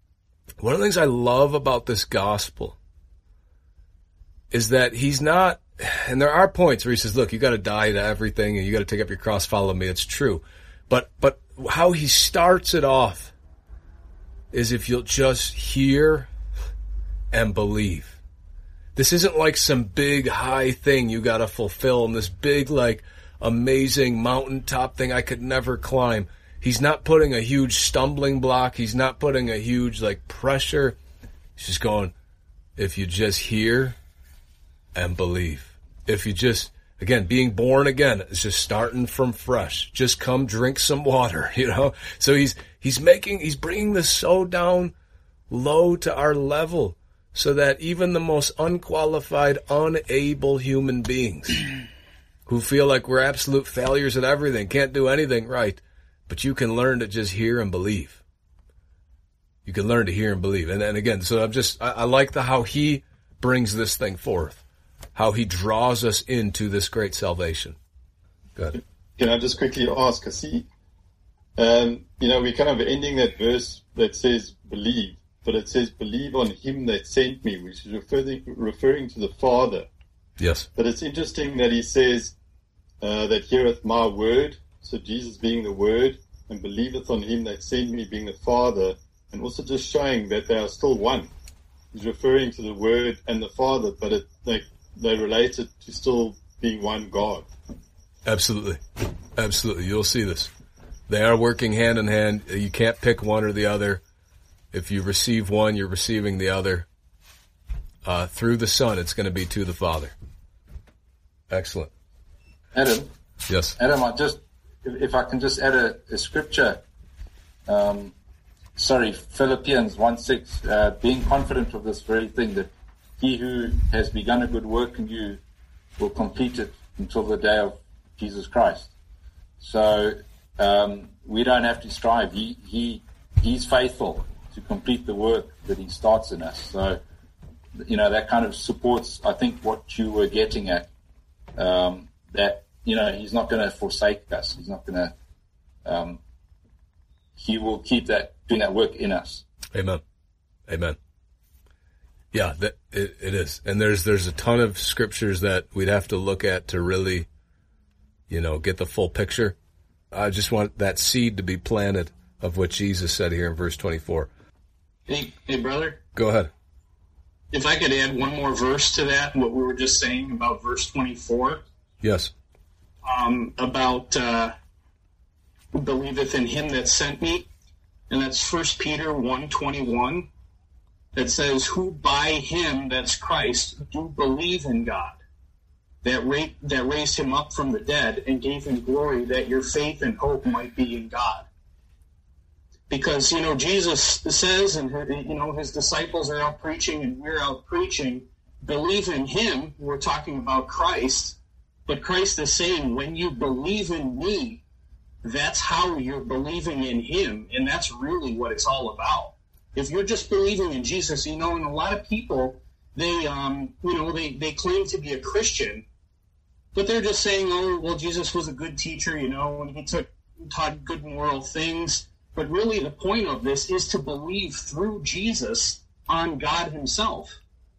One of the things I love about this gospel is that he's not and there are points where he says, look, you got to die to everything and you got to take up your cross, follow me. It's true. But how he starts it off is if you'll just hear and believe. This isn't like some big high thing you got to fulfill and this big like amazing mountaintop thing I could never climb. He's not putting a huge stumbling block. He's not putting a huge like pressure. He's just going, if you just hear and believe. If you just, again, being born again is just starting from fresh. Just come drink some water, you know? So he's bringing this so down low to our level so that even the most unqualified, unable human beings who feel like we're absolute failures at everything, can't do anything right, but you can learn to just hear and believe. You can learn to hear and believe. And again, so I like how he brings this thing forth, how he draws us into this great salvation. Go ahead. Can I just quickly ask, we're kind of ending that verse that says believe, but it says believe on him that sent me, which is referring to the Father. Yes. But it's interesting that he says that heareth my word, so Jesus being the Word, and believeth on him that sent me being the Father, and also just showing that they are still one. He's referring to the Word and the Father, but they relate it to still being one God. Absolutely. Absolutely. You'll see this. They are working hand in hand. You can't pick one or the other. If you receive one, you're receiving the other. Through the Son, it's going to be to the Father. Excellent. Adam? Yes. Adam, if I can just add a scripture. Philippians 1:6, being confident of this very thing, that he who has begun a good work in you will complete it until the day of Jesus Christ. So we don't have to strive. He's faithful to complete the work that he starts in us. So, that kind of supports, I think, what you were getting at, that, he's not going to forsake us. He's not going to, he will keep doing that work in us. Amen. Amen. Yeah, it is. And there's a ton of scriptures that we'd have to look at to really, get the full picture. I just want that seed to be planted of what Jesus said here in verse 24. Hey, brother. Go ahead. If I could add one more verse to that, what we were just saying about verse 24. Yes. About who believeth in him that sent me. And that's 1 Peter 1:21. That says, who by him, that's Christ, do believe in God, that raised him up from the dead and gave him glory, that your faith and hope might be in God. Because, Jesus says, and, his disciples are out preaching and we're out preaching, believe in him. We're talking about Christ. But Christ is saying, when you believe in me, that's how you're believing in him. And that's really what it's all about. If you're just believing in Jesus, and a lot of people, they claim to be a Christian, but they're just saying, oh, well, Jesus was a good teacher, and he taught good moral things. But really the point of this is to believe through Jesus on God himself.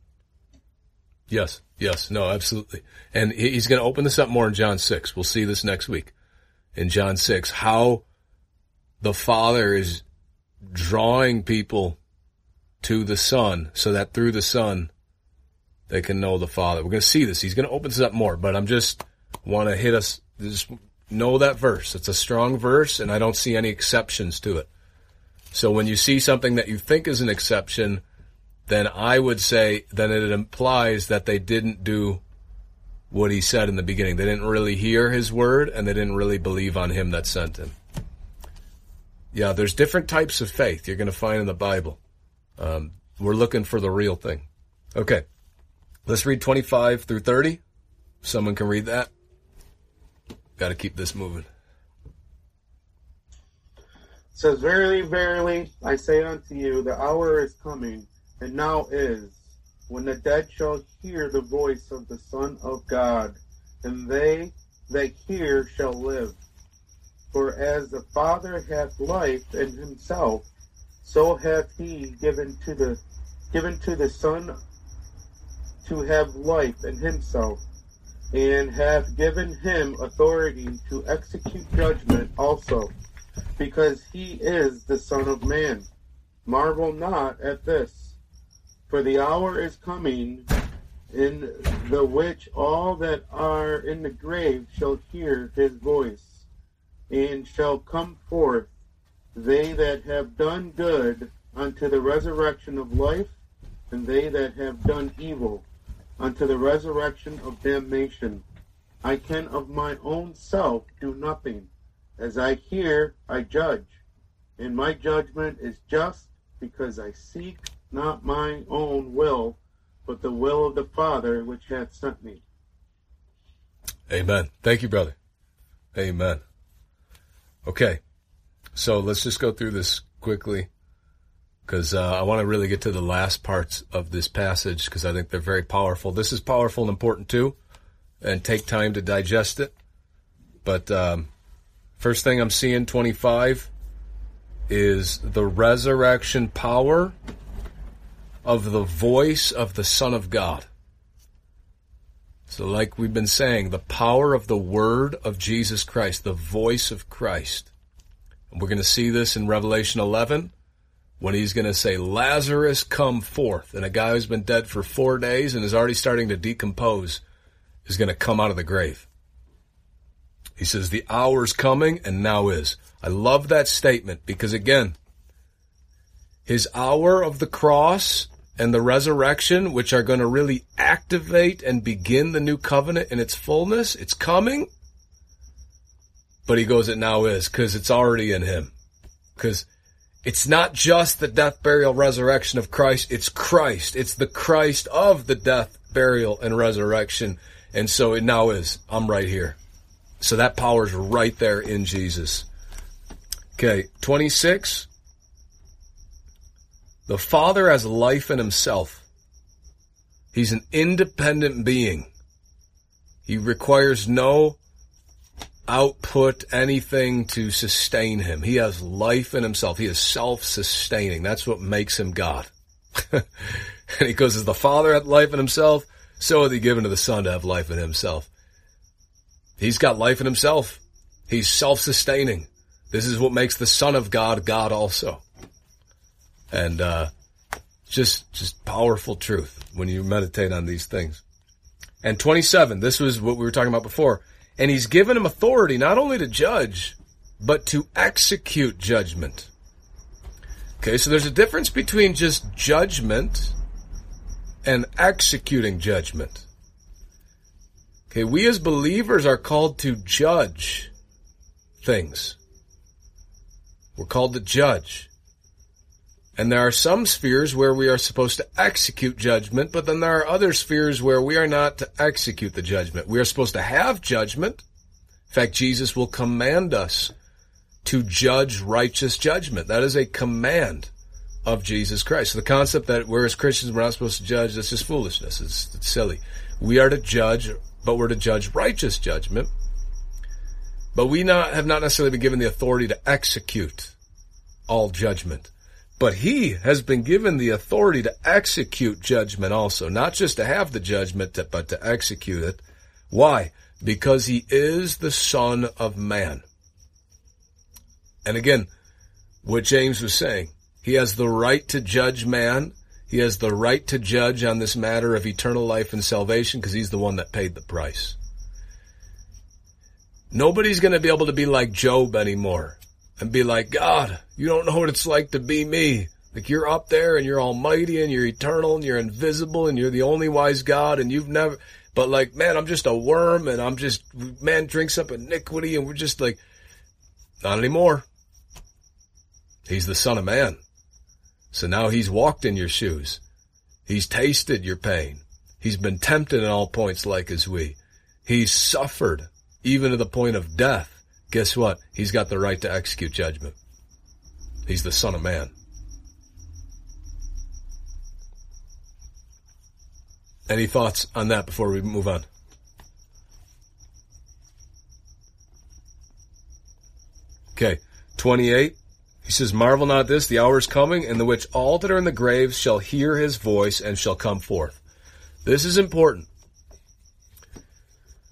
Yes, no, absolutely. And he's going to open this up more in John 6. We'll see this next week in John 6, how the Father is drawing people to the Son so that through the Son they can know the Father. We're going to see this. He's going to open this up more, but I'm just want to hit us, just know that verse. It's a strong verse, and I don't see any exceptions to it. So when you see something that you think is an exception, then I would say that it implies that they didn't do what he said in the beginning. They didn't really hear his word, and they didn't really believe on him that sent him. Yeah, there's different types of faith you're going to find in the Bible. We're looking for the real thing. Okay, let's read 25 through 30. Someone can read that. Got to keep this moving. It says, verily, verily, I say unto you, the hour is coming, and now is, when the dead shall hear the voice of the Son of God, and they that hear shall live. For as the Father hath life in himself, so hath he given to the Son to have life in himself. and have given him authority to execute judgment also, because he is the Son of Man. Marvel not at this, for the hour is coming in the which all that are in the grave shall hear his voice, and shall come forth, they that have done good unto the resurrection of life, and they that have done evil unto the resurrection of damnation. I can of my own self do nothing. As I hear, I judge, and my judgment is just, because I seek not my own will, but the will of the Father which hath sent me. Amen. Thank you, brother. Amen. Okay, so let's just go through this quickly, because I want to really get to the last parts of this passage, because I think they're very powerful. This is powerful and important too, and take time to digest it. But first thing I'm seeing, 25, is the resurrection power of the voice of the Son of God. So like we've been saying, the power of the word of Jesus Christ, the voice of Christ. And we're going to see this in Revelation 11, when he's going to say, Lazarus, come forth. And a guy who's been dead for 4 days and is already starting to decompose is going to come out of the grave. He says, the hour's coming, and now is. I love that statement, because again, his hour of the cross and the resurrection, which are going to really activate and begin the new covenant in its fullness, it's coming. But he goes, it now is, because it's already in him. Because it's not just the death, burial, resurrection of Christ. It's Christ. It's the Christ of the death, burial, and resurrection. And so it now is. I'm right here. So that power's right there in Jesus. Okay, 26. The Father has life in himself. He's an independent being. He requires no output, anything to sustain him. He has life in himself. He is self-sustaining. That's what makes him God. And he goes, as the Father had life in himself, so hath he given to the Son to have life in himself. He's got life in himself. He's self-sustaining. This is what makes the Son of God, God also. And just powerful truth when you meditate on these things. And 27, this was what we were talking about before. And he's given him authority not only to judge, but to execute judgment. Okay, so there's a difference between just judgment and executing judgment. Okay, we as believers are called to judge things. We're called to judge. And there are some spheres where we are supposed to execute judgment, but then there are other spheres where we are not to execute the judgment. We are supposed to have judgment. In fact, Jesus will command us to judge righteous judgment. That is a command of Jesus Christ. So the concept that we're as Christians, we're not supposed to judge, that's just foolishness. It's silly. We are to judge, but we're to judge righteous judgment. But we have not necessarily been given the authority to execute all judgment. But he has been given the authority to execute judgment also. Not just to have the judgment, but to execute it. Why? Because he is the Son of Man. And again, what James was saying, he has the right to judge man. He has the right to judge on this matter of eternal life and salvation because he's the one that paid the price. Nobody's going to be able to be like Job anymore and be like, God, you don't know what it's like to be me. Like you're up there and you're almighty and you're eternal and you're invisible and you're the only wise God and you've never, but like, man, I'm just a worm and I'm just, man drinks up iniquity and we're just like, not anymore. He's the Son of Man. So now he's walked in your shoes. He's tasted your pain. He's been tempted in all points like as we. He's suffered even to the point of death. Guess what? He's got the right to execute judgment. He's the Son of Man. Any thoughts on that before we move on? Okay, 28. He says, marvel not at this, the hour is coming, in the which all that are in the graves shall hear his voice and shall come forth. This is important.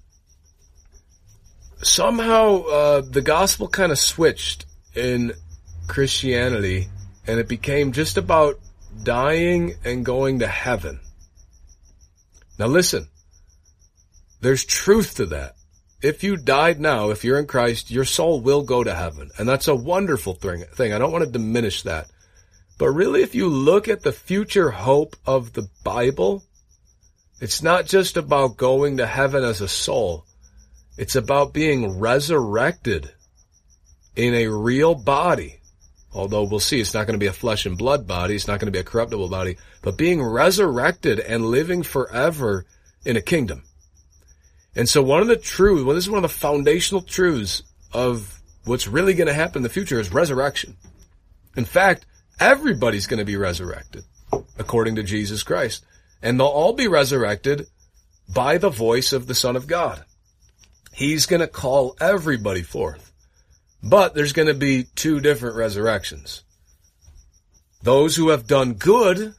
somehow the gospel kind of switched in Christianity, and it became just about dying and going to heaven. Now listen, there's truth to that. If you died now, if you're in Christ, your soul will go to heaven. And that's a wonderful thing. I don't want to diminish that. But really, if you look at the future hope of the Bible, it's not just about going to heaven as a soul. It's about being resurrected in a real body. Although we'll see, it's not going to be a flesh and blood body. It's not going to be a corruptible body. But being resurrected and living forever in a kingdom. And so this is one of the foundational truths of what's really going to happen in the future is resurrection. In fact, everybody's going to be resurrected according to Jesus Christ. And they'll all be resurrected by the voice of the Son of God. He's going to call everybody forth. But there's going to be two different resurrections. Those who have done good,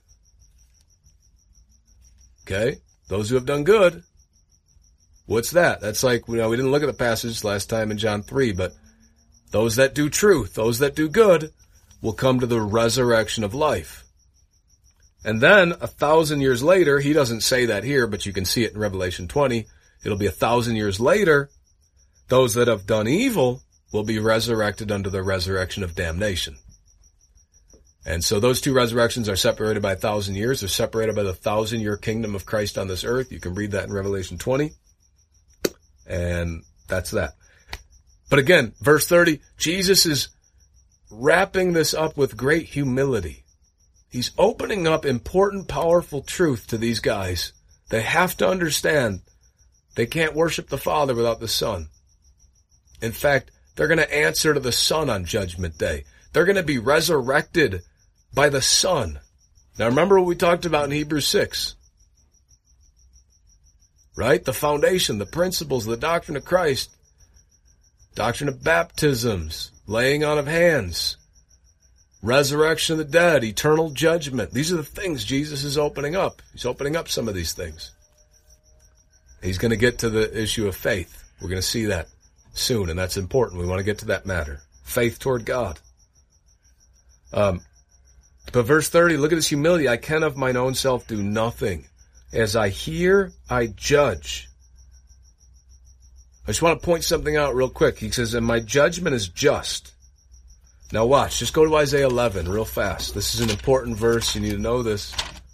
okay, those who have done good, what's that? That's like, we didn't look at the passage last time in John 3, but those that do truth, those that do good, will come to the resurrection of life. And then 1,000 years later, he doesn't say that here, but you can see it in Revelation 20. It'll be 1,000 years later, those that have done evil will be resurrected unto the resurrection of damnation. And so those two resurrections are separated by 1,000 years. They're separated by the 1,000-year kingdom of Christ on this earth. You can read that in Revelation 20. And that's that. But again, verse 30, Jesus is wrapping this up with great humility. He's opening up important, powerful truth to these guys. They have to understand they can't worship the Father without the Son. In fact, they're going to answer to the Son on Judgment Day. They're going to be resurrected by the Son. Now remember what we talked about in Hebrews 6. Right? The foundation, the principles, the doctrine of Christ, doctrine of baptisms, laying on of hands, resurrection of the dead, eternal judgment. These are the things Jesus is opening up. He's opening up some of these things. He's going to get to the issue of faith. We're going to see that soon, and that's important. We want to get to that matter. Faith toward God. But verse 30, look at his humility. I can of mine own self do nothing. As I hear, I judge. I just want to point something out real quick. He says, and my judgment is just. Now watch, just go to Isaiah 11 real fast. This is an important verse. You need to know this.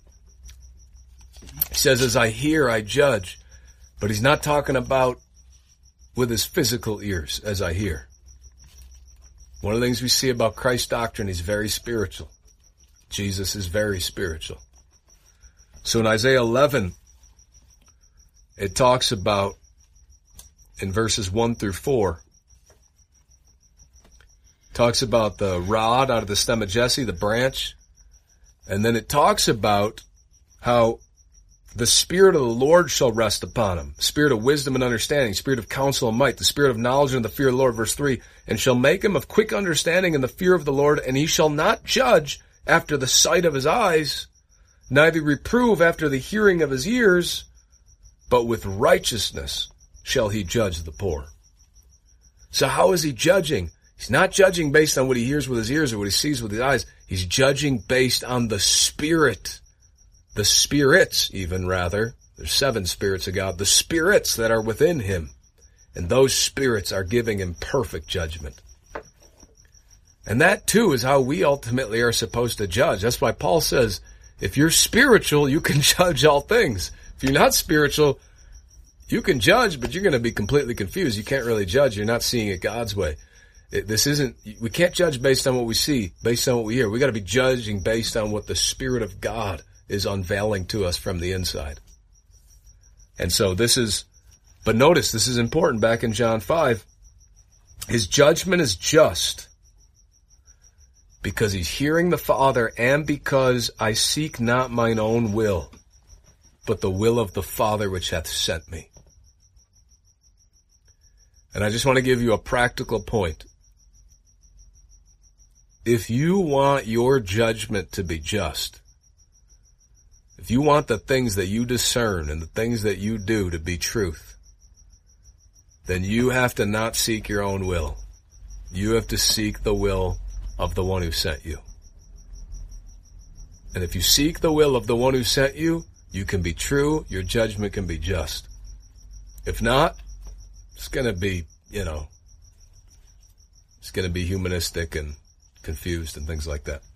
He says, as I hear, I judge. But he's not talking about with his physical ears, as I hear. One of the things we see about Christ's doctrine, he's very spiritual. Jesus is very spiritual. So in Isaiah 11, it talks about, in verses 1 through 4, talks about the rod out of the stem of Jesse, the branch, and then it talks about how the Spirit of the Lord shall rest upon him, Spirit of wisdom and understanding, Spirit of counsel and might, the Spirit of knowledge and the fear of the Lord, verse 3, and shall make him of quick understanding in the fear of the Lord, and he shall not judge after the sight of his eyes, neither reprove after the hearing of his ears, but with righteousness shall he judge the poor. So how is he judging? He's not judging based on what he hears with his ears or what he sees with his eyes. He's judging based on the Spirit. The spirits, even rather. There's 7 spirits of God. The spirits that are within him. And those spirits are giving him perfect judgment. And that too is how we ultimately are supposed to judge. That's why Paul says, if you're spiritual, you can judge all things. If you're not spiritual, you can judge, but you're going to be completely confused. You can't really judge. You're not seeing it God's way. We can't judge based on what we see, based on what we hear. We got to be judging based on what the Spirit of God is unveiling to us from the inside. And so but notice, this is important back in John 5. His judgment is just because he's hearing the Father and because I seek not mine own will, but the will of the Father which hath sent me. And I just want to give you a practical point. If you want your judgment to be just, if you want the things that you discern and the things that you do to be truth, then you have to not seek your own will. You have to seek the will of the one who sent you. And if you seek the will of the one who sent you, you can be true, your judgment can be just. If not, it's going to be, it's going to be humanistic and confused and things like that.